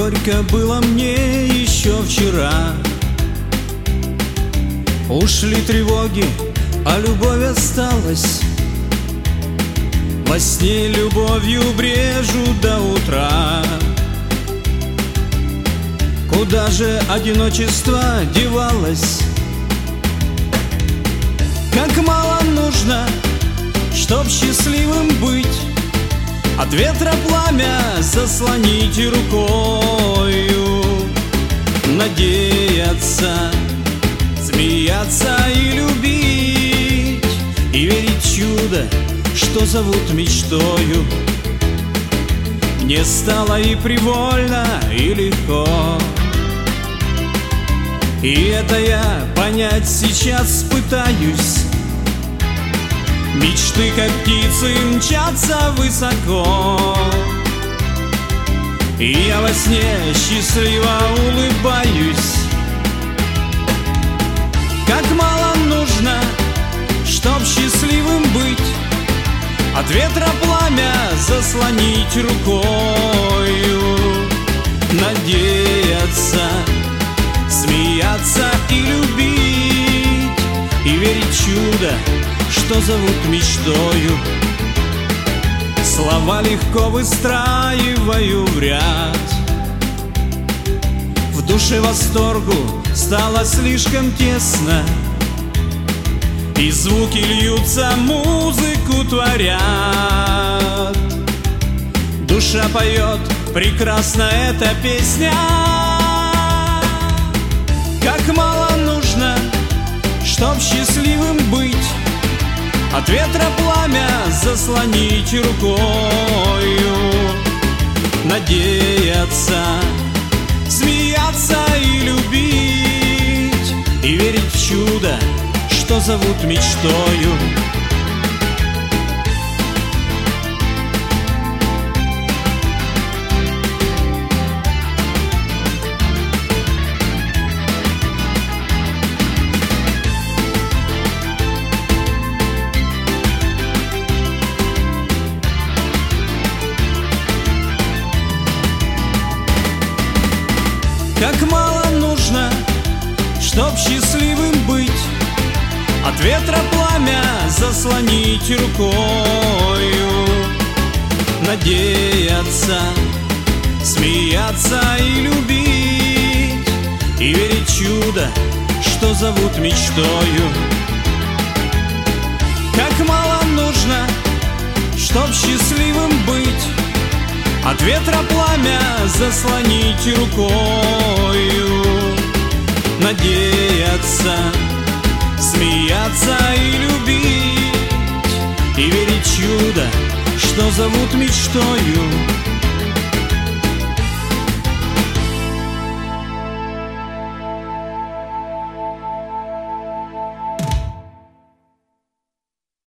горько было мне еще вчера. Ушли тревоги, а любовь осталась. Во сне любовью брежу до утра. Куда же одиночество девалось? Как мало нужно, чтоб счастливым быть, от ветра пламя заслонить рукою. Надеяться, смеяться и любить, и верить в чудо, что зовут мечтою. Мне стало и привольно, и легко, и это я понять сейчас пытаюсь. Мечты, как птицы, мчатся высоко, и я во сне счастливо улыбаюсь. Как мало нужно, чтоб счастливым быть, от ветра пламя заслонить рукою. Надеяться, смеяться и любить, и верить в чудо, что зовут мечтою. Слова легко выстраиваю в ряд. В душе восторгу стало слишком тесно, и звуки льются, музыку творят. Душа поет, прекрасна эта песня. Как мало нужно, чтоб счастливым быть, от ветра пламя заслонить рукою. Надеяться, смеяться и любить, и верить в чудо, что зовут мечтою. Как мало нужно, чтоб счастливым быть, от ветра пламя заслонить рукою. Надеяться, смеяться и любить, и верить в чудо, что зовут мечтою. Как мало нужно, чтоб счастливым быть, от ветра пламя заслонить рукою. Надеяться, смеяться и любить, и верить в чудо, что зовут мечтою.